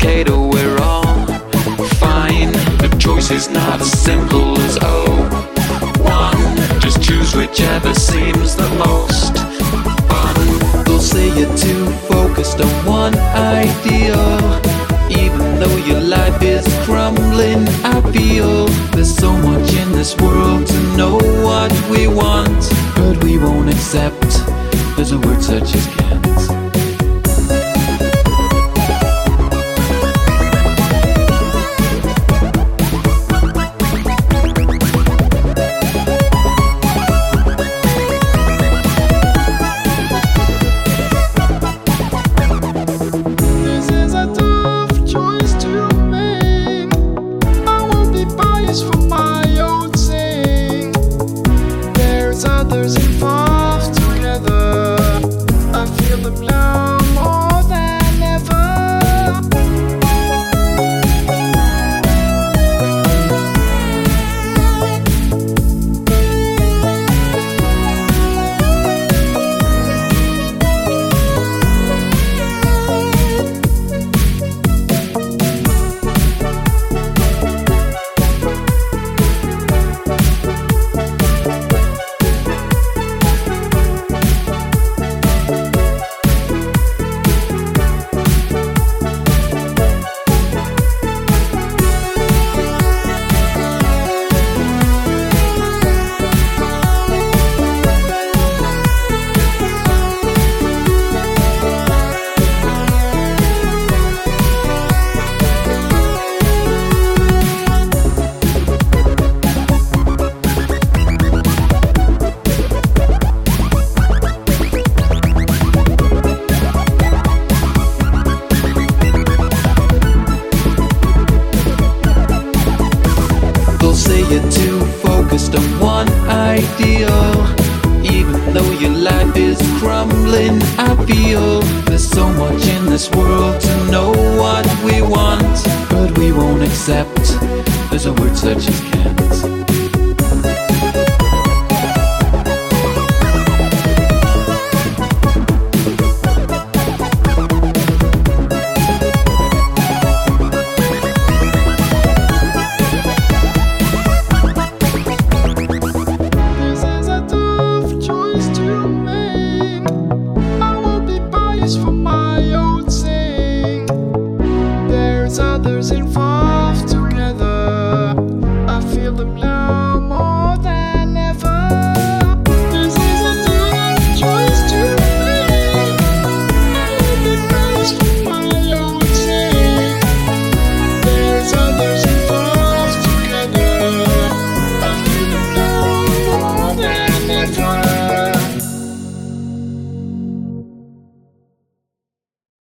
complicated, we're all fine. The choice is not as simple as one. Just choose whichever seems the most fun. They'll say you're too focused on one ideal, even though your life is crumbling. I feel there's so much in this world to know what we want, but we won't accept. There's a word such as can't. Others involved together, I feel them now more than ever. Say you're too focused on one ideal, even though your life is crumbling. I feel there's so much in this world to know what we want, but we won't accept. There's a word such as can't.